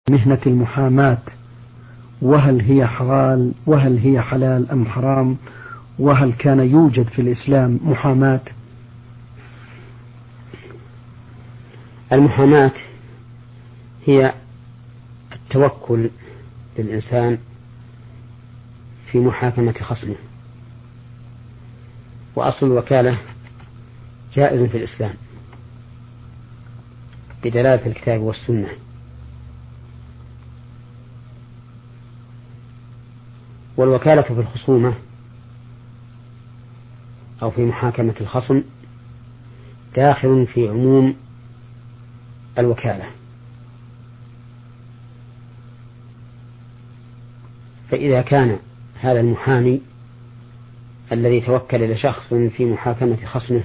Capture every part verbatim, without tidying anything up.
مهنة المحاماة، وهل هي حلال وهل هي حلال أم حرام، وهل كان يوجد في الإسلام محاماة؟ المحاماة هي التوكل للإنسان في محاكمة خصمه، وأصل الوكالة جائز في الإسلام بدلالة الكتاب والسنة. والوكالة في الخصومة أو في محاكمة الخصم داخل في عموم الوكالة، فإذا كان هذا المحامي الذي توكل لشخص في محاكمة خصمه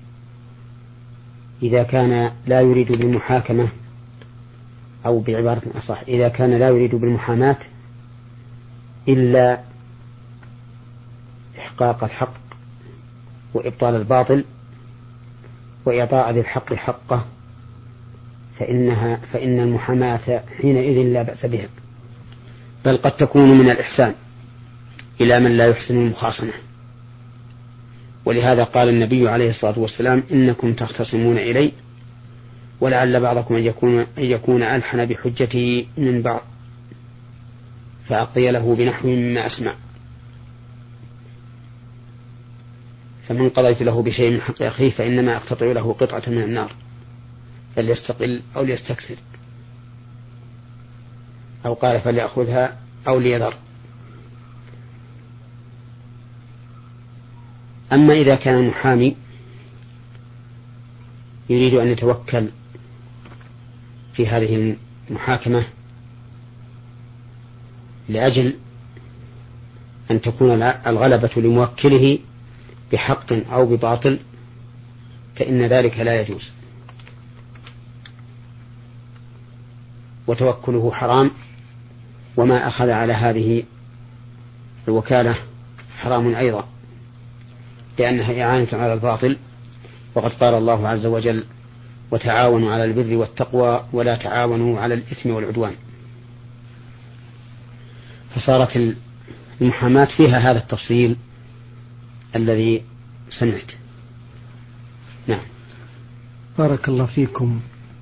إذا كان لا يريد بالمحاكمة، أو بعبارة أصح إذا كان لا يريد بالمحاماة إلا إحقاق الحق وإبطال الباطل وإعطاء ذي الحق حقه، فإنها فإن المحاماة حينئذ لا بأس بها، بل قد تكون من الإحسان إلى من لا يحسن المخاصمة. ولهذا قال النبي عليه الصلاة والسلام: إنكم تختصمون إلي ولعل بعضكم أن يكون, أن يكون ألحن بحجته من بعض فأقضي له بنحو مما أسمع، فمن قضيت له بشيء من حق أخيه فإنما أقتطع له قطعة من النار فليستقل أو ليستكثر، أو قال فليأخذها أو ليذر. أما إذا كان المحامي يريد أن يتوكل في هذه المحاكمة لأجل أن تكون الغلبة لموكله بحق أو بباطل فإن ذلك لا يجوز، وتوكله حرام، وما أخذ على هذه الوكالة حرام أيضا، لأنها إعانة على الباطل، وقد قال الله عز وجل: وتعاونوا على البر والتقوى ولا تعاونوا على الإثم والعدوان. فصارت المحاماة فيها هذا التفصيل الذي سمعت. نعم. بارك الله فيكم.